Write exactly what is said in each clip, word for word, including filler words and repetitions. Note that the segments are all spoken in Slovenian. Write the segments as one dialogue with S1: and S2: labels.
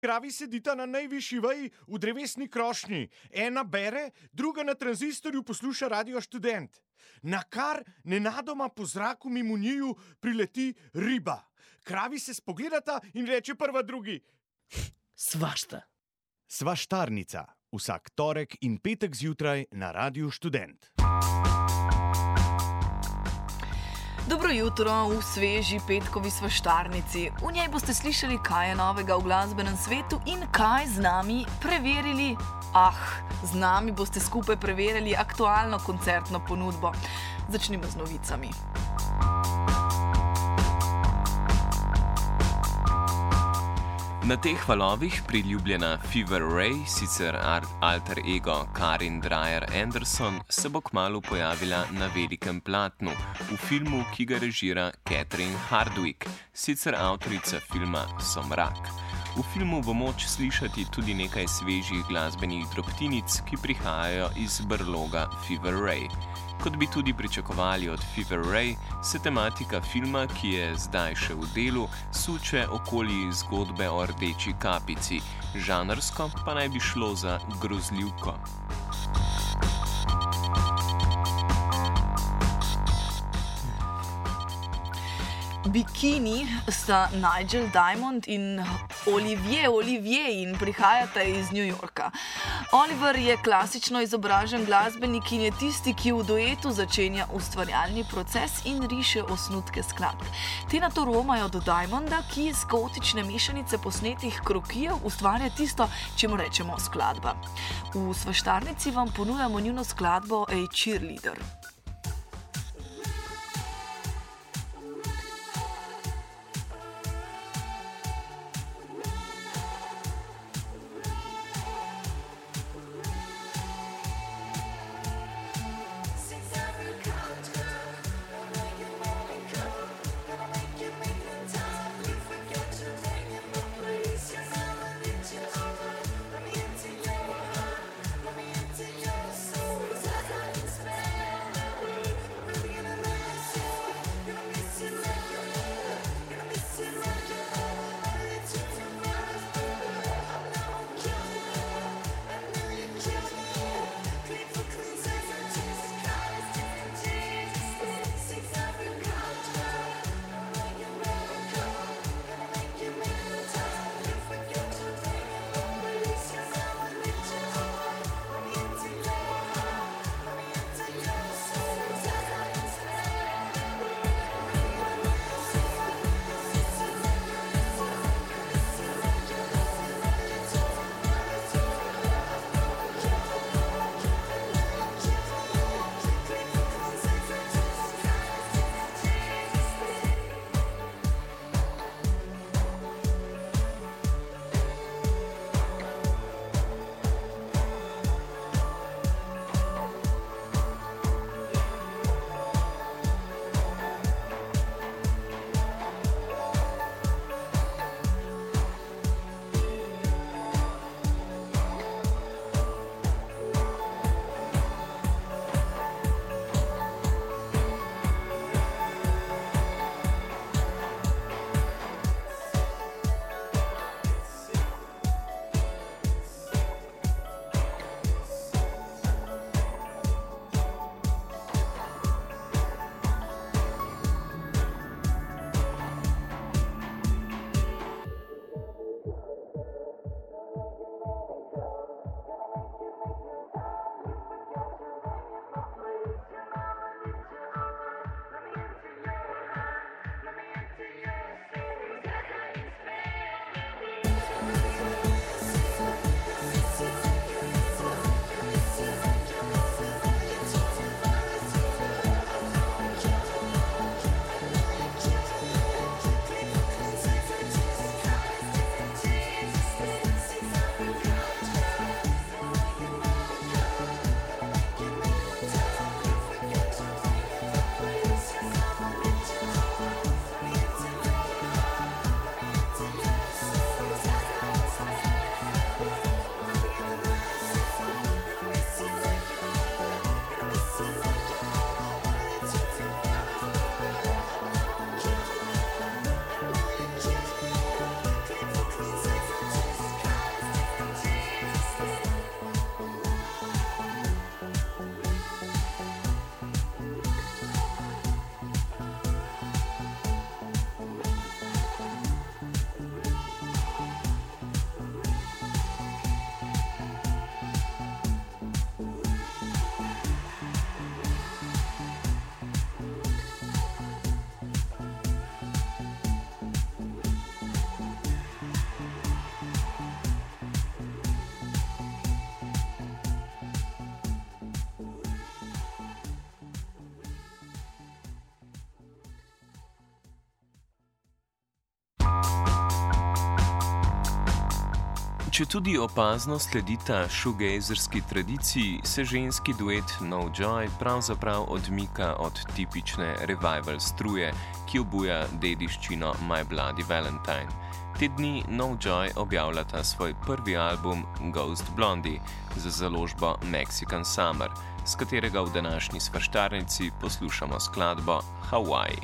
S1: Kravi sedita na najvišji veji v drevesni krošnji. Ena bere, druga na tranzistorju posluša Radio Študent. Nakar nenadoma po zraku mimo njiju prileti riba. Kravi se spogledata in reče prva drugi:
S2: Svašta.
S1: Svaštarnica. Vsak torek in petek zjutraj na Radiu Študent.
S3: Dobro jutro v sveži petkovi svaštarnici. V njej boste slišali, kaj je novega v glasbenem svetu in kaj z nami preverili. Ah, z nami boste skupaj preverili aktualno koncertno ponudbo. Začnimo z novicami.
S4: Na teh valovih priljubljena Fever Ray, sicer alter ego Karin Dreyer Anderson, se bo kmalu pojavila na velikem platnu v filmu, ki ga režira Catherine Hardwicke, sicer avtorica filma Somrak. V filmu bo moč slišati tudi nekaj svežih glasbenih drobtinic, ki prihajajo iz brloga Fever Ray. Kot bi tudi pričakovali od Fever Ray, se tematika filma, ki je zdaj še v delu, suče okoli zgodbe o rdeči kapici, žanrsko pa naj bi šlo za grozljivko.
S3: Bikini sta Nigel Diamond in Olivier Olivier in prihajata iz New Yorka. Oliver je klasično izobražen glasbenik in je tisti, ki v duetu začenja ustvarjalni proces in riše osnutke skladb. Te nato romajo do Diamonda, ki iz kaotične mešanice posnetih krokijev ustvarja tisto, čemu rečemo skladba. V svaštarnici vam ponujamo njuno skladbo A Cheerleader.
S4: Če tudi opazno sledita shoegazerski tradiciji, se ženski duet No Joy pravzaprav odmika od tipične revival struje, ki obuja dediščino My Bloody Valentine. Te dni No Joy objavljata svoj prvi album Ghost Blondie za založbo Mexican Summer, s katerega v današnji svaštarnici poslušamo skladbo Hawaii.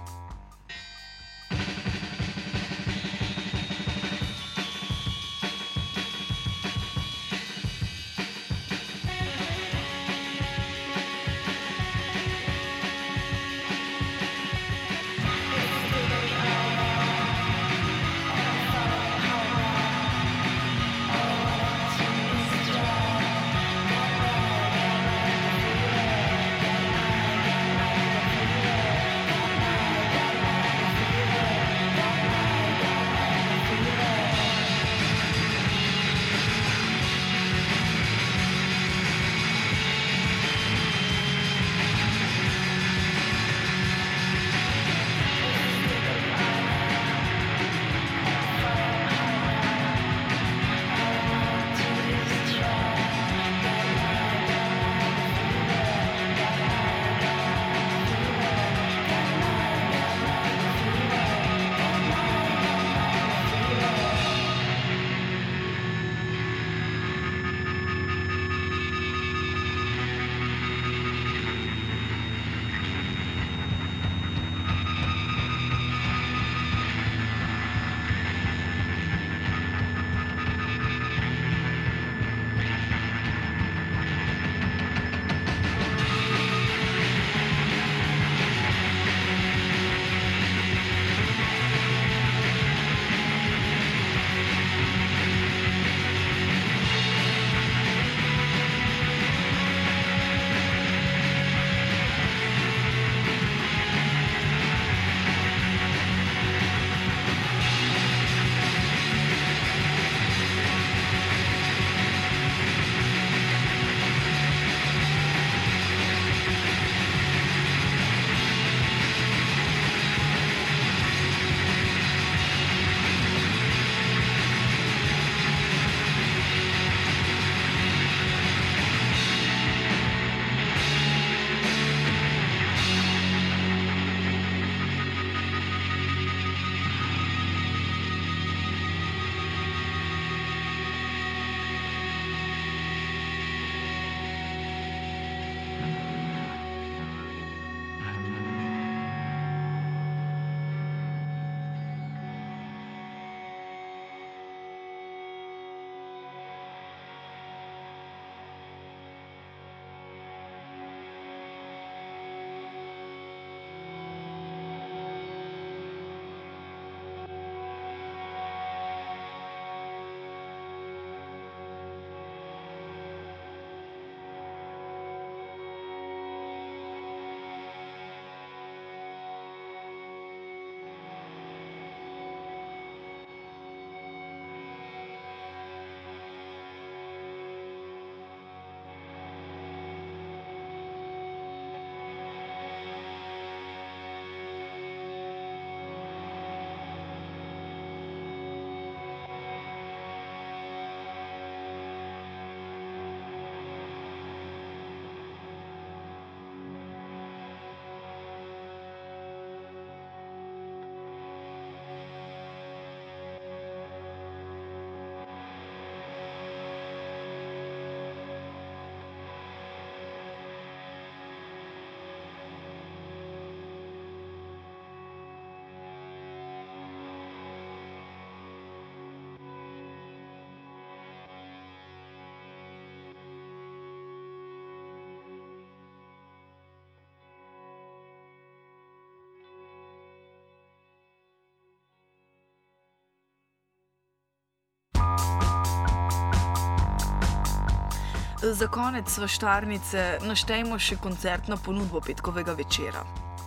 S3: Za konec svaštarnice naštejmo še koncertno ponudbo petkovega večera.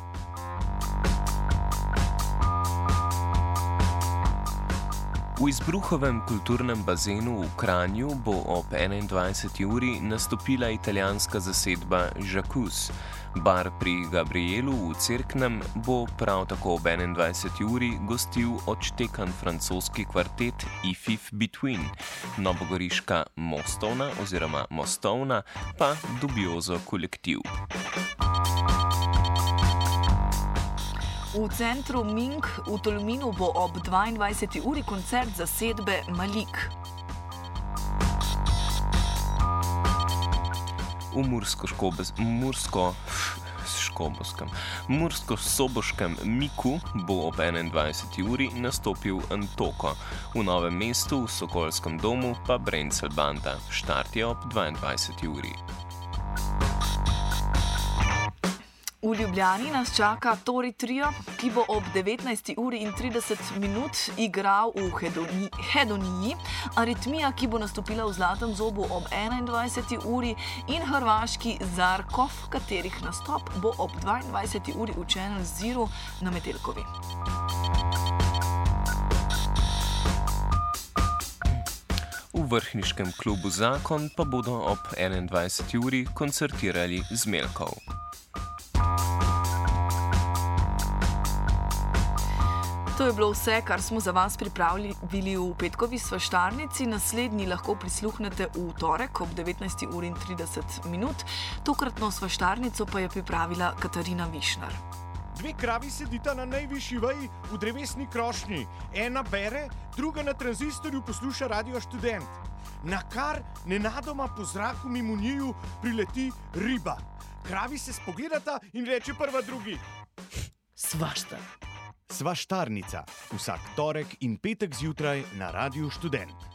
S4: V Izbruhovem kulturnem bazenu v Kranju bo ob enaindvajseti uri nastopila italijanska zasedba Jacuzz. Bar pri Gabrielu v Cerknem bo prav tako ob enaindvajseti uri gostil odštekan francoski kvartet If Between, novogoriška Mostovna oziroma Mostovna pa Dubiozo kolektiv.
S3: V centru Mink v Tolminu bo ob dvaindvajseti uri koncert zasedbe Malik.
S4: V Mursko-Škoboskem Mursko-Soboškem Miku bo ob enaindvajseti uri nastopil Antoko, v Novem mestu v Sokolskem domu pa Brenzel banda, štart je ob dvaindvajseti uri.
S3: V Ljubljani nas čaka Tori Trio, ki bo ob devetnajsti uri in trideset minut igral v Hedoni, Hedoniji, Aritmija, ki bo nastopila v Zlatem zobu ob enaindvajseti uri in hrvaški Zarkov, katerih nastop bo ob dvaindvajseti uri v Channel Zero na Metelkovi.
S4: V vrhniškem klubu Zakon pa bodo ob enaindvajseti uri koncertirali Zmelkov.
S3: To je bilo vse, kar smo za vas pripravili v petkovi svaštarnici. Naslednji lahko prisluhnete v torek ob devetnajsti uri in trideset minut. Tokratno svaštarnico pa je pripravila Katarina Višnar.
S1: Dve kravi sedita na najvišji veji v drevesni krošnji. Ena bere, druga na tranzistorju posluša Radio Študent. Nakar nenadoma po zraku mimo njiju prileti riba. Kravi se spogledata in reče prva drugi:
S2: Svašta.
S1: Svaštarnica. Vsak torek in petek zjutraj na Radiu Študent.